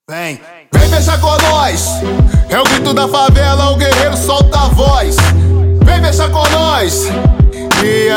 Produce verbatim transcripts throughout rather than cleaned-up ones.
Vem, vem fechar com nós. É o grito da favela, o guerreiro solta a voz. Vem fechar com nós. E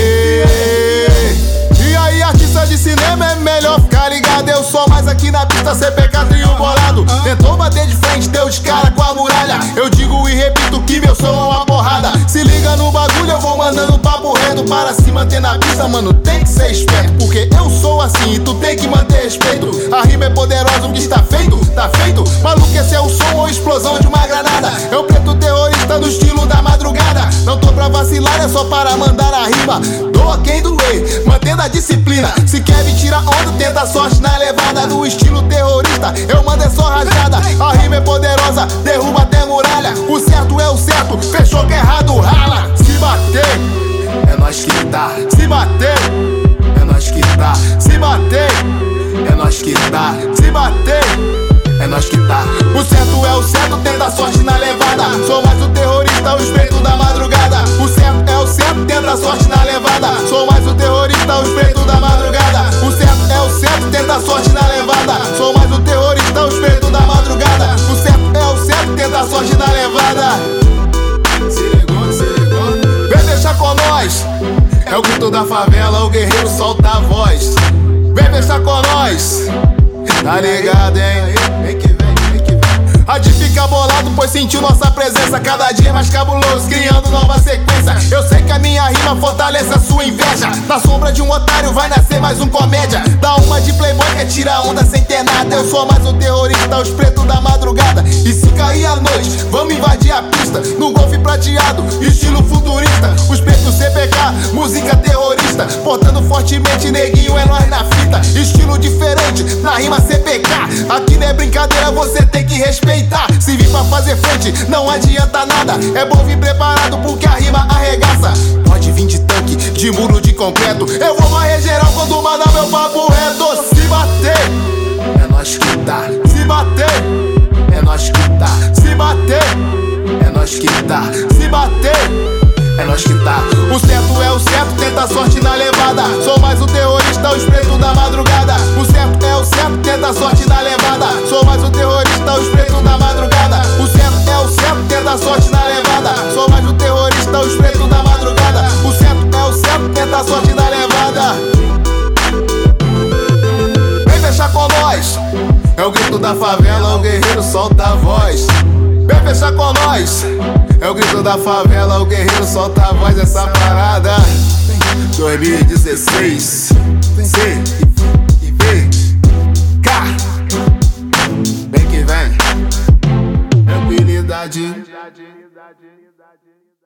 aí? E aí, artista de cinema, é melhor ficar ligado. Eu sou mais aqui na pista, C P K trio bolado. Tentou bater de frente, deu de cara com a muralha. Eu digo e repito que meu som é uma porrada. Se liga no bagulho, eu vou mandando papo reto. Para se manter na pista, mano, tem que ser esperto. Porque eu sou assim e tu tem que manter respeito. A rima é poderosa, o que está feito, tá feito. Maluco, esse é o som ou explosão de uma granada. É o preto terrorista no estilo da madrugada. Não tô pra vacilar, é só para mandar a rima. Doa quem doer, mantendo a disciplina. Se quer me tirar onda, tenta sorte na levada. No estilo terrorista, eu mando é só rajada. A rima é poderosa, derruba até muralha. O certo é o certo, fechou que errado rala. Se bater, é nós que tá. Se bater, é nós que tá. Se bater, é nós que tá. Se bater, é nós que tá. O certo é o certo, tenta sorte na levada. Sou mais o terrorista, o espeto da madrugada. O certo é o certo, tenta sorte na levada. Sou mais o terrorista, o espeto da madrugada. O certo é o certo, tenta sorte na levada. Sou mais o terrorista, o espeto da madrugada. O certo é o certo, tenta sorte na levada. Se ligou, se ligou. Vem deixar com nós. É o grito da favela, o guerreiro solta a voz. Vem deixar com nós. Tá ligado, hein? Vem que vem, vem que vem. A de fica bolado, pois sentiu nossa presença. Cada dia mais cabuloso, criando nova sequência. Eu sei que a minha rima fortalece a sua inveja. Na sombra de um otário vai nascer mais um comédia. Dá uma de playboy que tira onda sem ter nada. Eu sou mais um terrorista, os pretos da madrugada. E se cair a noite, vamos invadir a pista. No golfe prateado, estilo futurista. Os pretos C P K, música terrorista. Portando fortemente, neguinho, é nós na fita. Estilo diferente, na rima C P K. Aqui não é brincadeira, você tem que respeitar. Se vir pra fazer frente, não adianta nada. É bom vir preparado porque a rima arregaça. Pode vir de tanque, de muro de concreto. Eu vou varrer geral quando mandar meu papo reto. Se bater, é nós que tá. Se bater, é nós que tá. Se bater, é nós que tá. Se bater, é nós que tá. O certo é o certo, tenta sorte na levada. Sou mais o terrorista, o espreito da madrugada. O certo é o certo, tenta sorte na levada. Sou mais o terrorista, o espreito da madrugada. O certo é o certo, tenta sorte na levada. Sou mais o terrorista, o espreito da madrugada. O certo é o certo, tenta sorte na levada. Vem fechar com nós. É o grito da favela, o guerreiro solta a voz. Vem fechar com nós. É o grito da favela, o guerreiro solta a voz. Essa parada dois mil e dezesseis C e V K. Vem que vem. Tranquilidade.